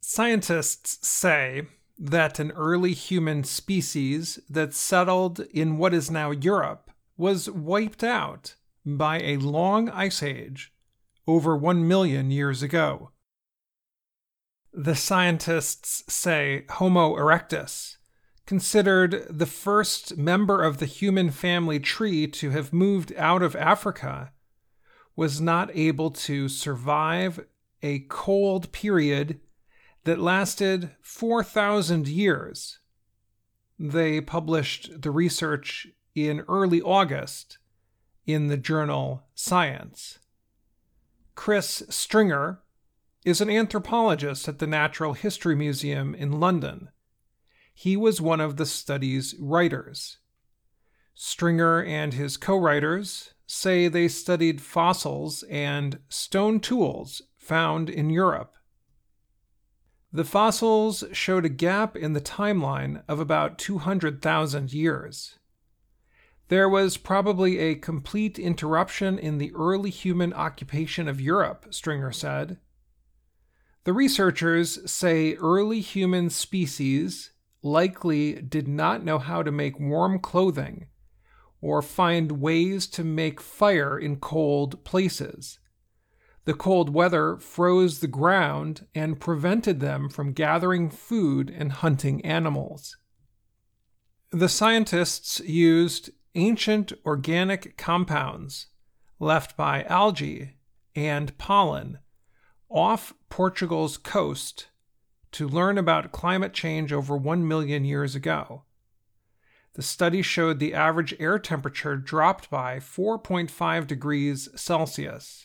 Scientists say that an early human species that settled in what is now Europe was wiped out by a long ice age over 1 million years ago. The scientists say Homo erectus, considered the first member of the human family tree to have moved out of Africa, was not able to survive a cold period that lasted 4,000 years. They published the research in early August in the journal Science. Chris Stringer is an anthropologist at the Natural History Museum in London. He was one of the study's writers. Stringer and his co-writers say they studied fossils and stone tools found in Europe. The fossils showed a gap in the timeline of about 200,000 years. There was probably a complete interruption in the early human occupation of Europe, Stringer said. The researchers say early human species likely did not know how to make warm clothing or find ways to make fire in cold places. The cold weather froze the ground and prevented them from gathering food and hunting animals. The scientists used ancient organic compounds left by algae and pollen off Portugal's coast to learn about climate change over 1 million years ago. The study showed the average air temperature dropped by 4.5 degrees Celsius.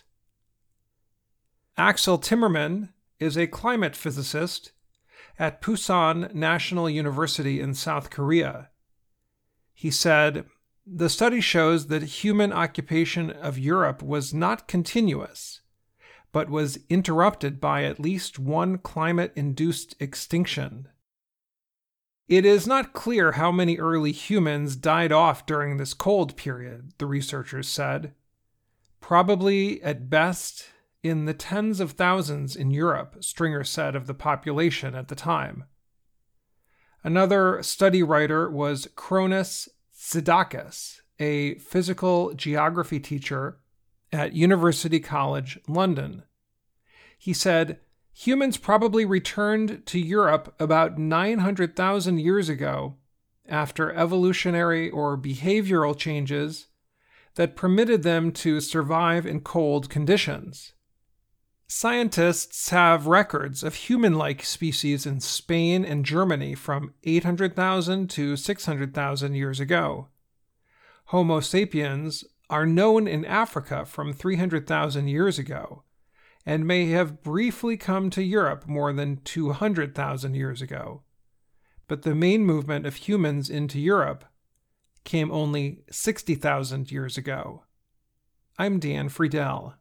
Axel Timmerman is a climate physicist at Pusan National University in South Korea. He said, "The study shows that human occupation of Europe was not continuous, but was interrupted by at least one climate-induced extinction. It is not clear how many early humans died off during this cold period," the researchers said. "Probably, at best, in the tens of thousands in Europe," Stringer said of the population at the time. Another study writer was Kronis Sidakis, a physical geography teacher at University College London. He said, "Humans probably returned to Europe about 900,000 years ago after evolutionary or behavioral changes that permitted them to survive in cold conditions." Scientists have records of human-like species in Spain and Germany from 800,000 to 600,000 years ago. Homo sapiens are known in Africa from 300,000 years ago, and may have briefly come to Europe more than 200,000 years ago. But the main movement of humans into Europe came only 60,000 years ago. I'm Dan Friedel.